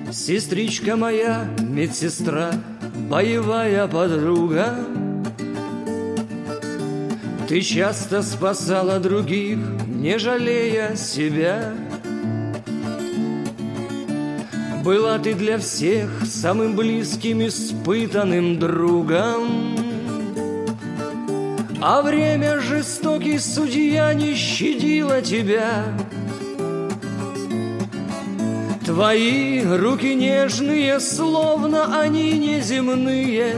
Сестричка моя, медсестра, боевая подруга, ты часто спасала других, не жалея себя. Была ты для всех самым близким, испытанным другом, а время жестокий судья не щадило тебя. Твои руки нежные, словно они неземные,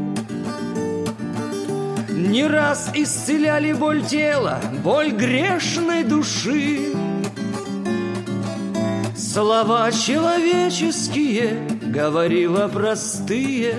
не раз исцеляли боль тела, боль грешной души. Слова человеческие говорила простые,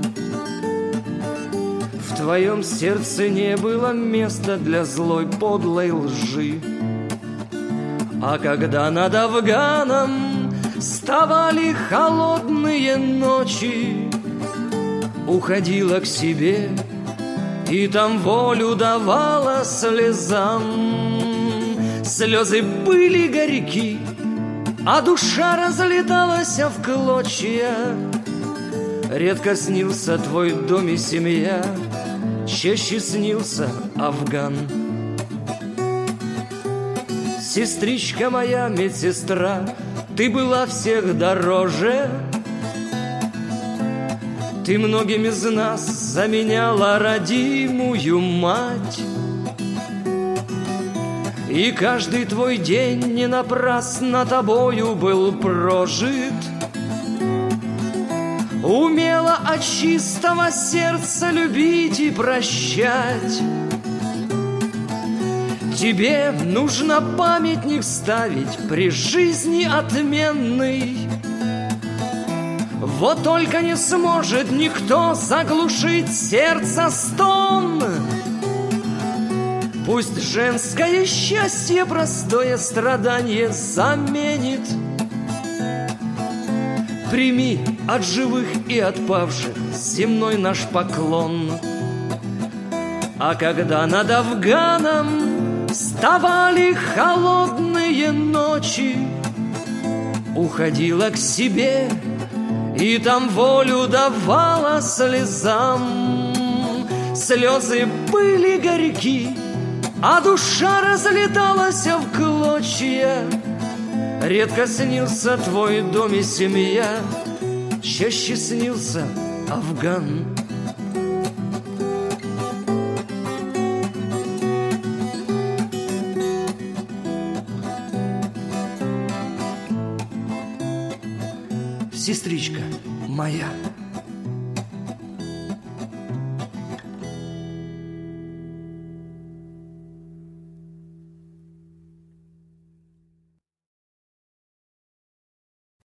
в твоем сердце не было места для злой подлой лжи. А когда над Афганом вставали холодные ночи, уходила к себе и там волю давала слезам. Слезы были горьки, а душа разлеталась в клочья. Редко снился твой дом и семья, чаще снился Афган. Сестричка моя, медсестра, ты была всех дороже. Ты многим из нас заменяла родимую мать. И каждый твой день не напрасно тобою был прожит. Умела от чистого сердца любить и прощать. Тебе нужно памятник ставить при жизни отменный. Вот только не сможет никто заглушить сердца стон. Пусть женское счастье простое страдание заменит. Прими от живых и от павших земной наш поклон. А когда над Афганом вставали холодные ночи, уходила к себе и там волю давала слезам. Слезы были горьки, а душа разлеталась в клочья. Редко снился твой дом и семья, чаще снился Афган. Сестричка моя.